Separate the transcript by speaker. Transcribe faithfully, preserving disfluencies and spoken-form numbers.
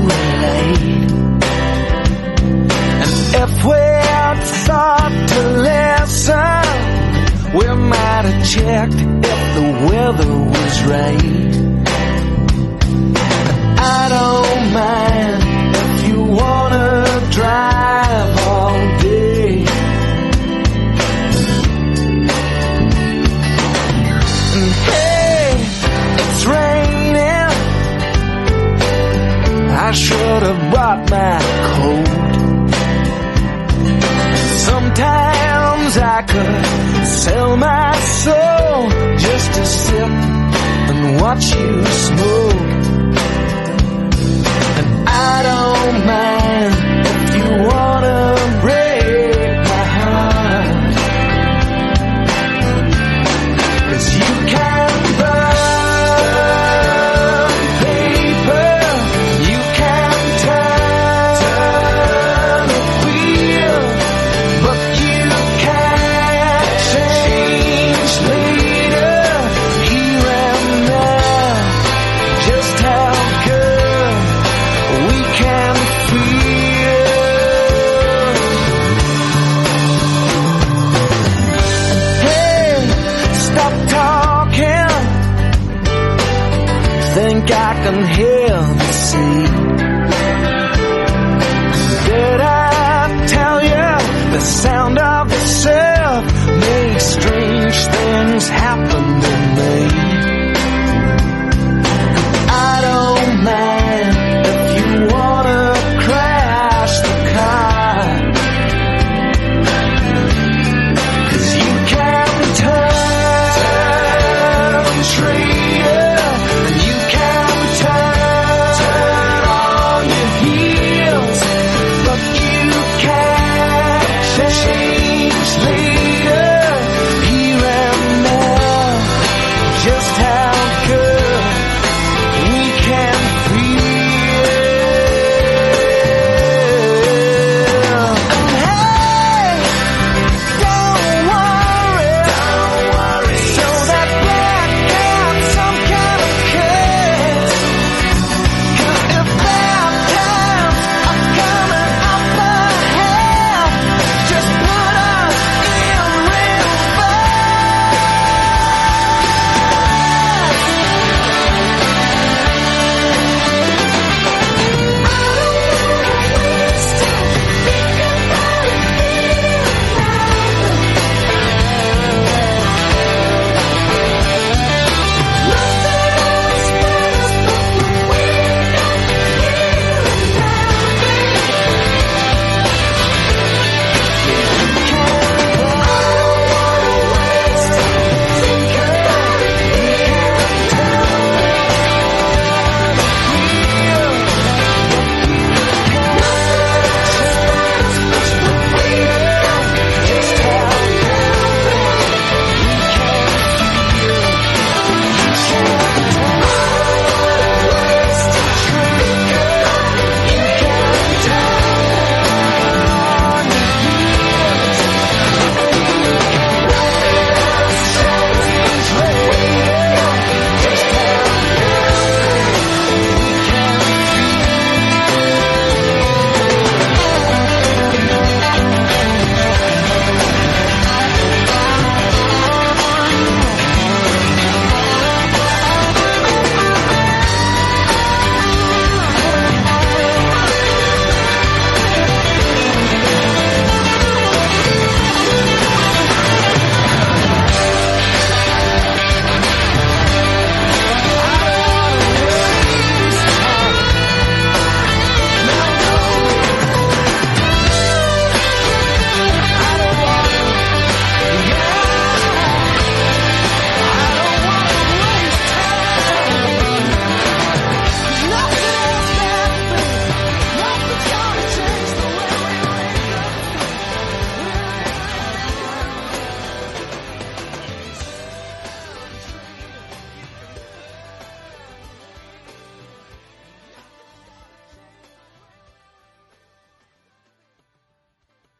Speaker 1: relate. And if we had thought to listen, we might have checked if the weather was right. But I don't mind if you wanna drive all day. And hey, it's raining, I should have brought my coat. Sometimes I could sell my soul just to sit and watch you smoke. And I don't mind if you wanna break my heart, 'cause you can burn paper, you can turn a wheel, but you can't change later, here and now, just how good we can feel. Hey, stop talking, think I can hear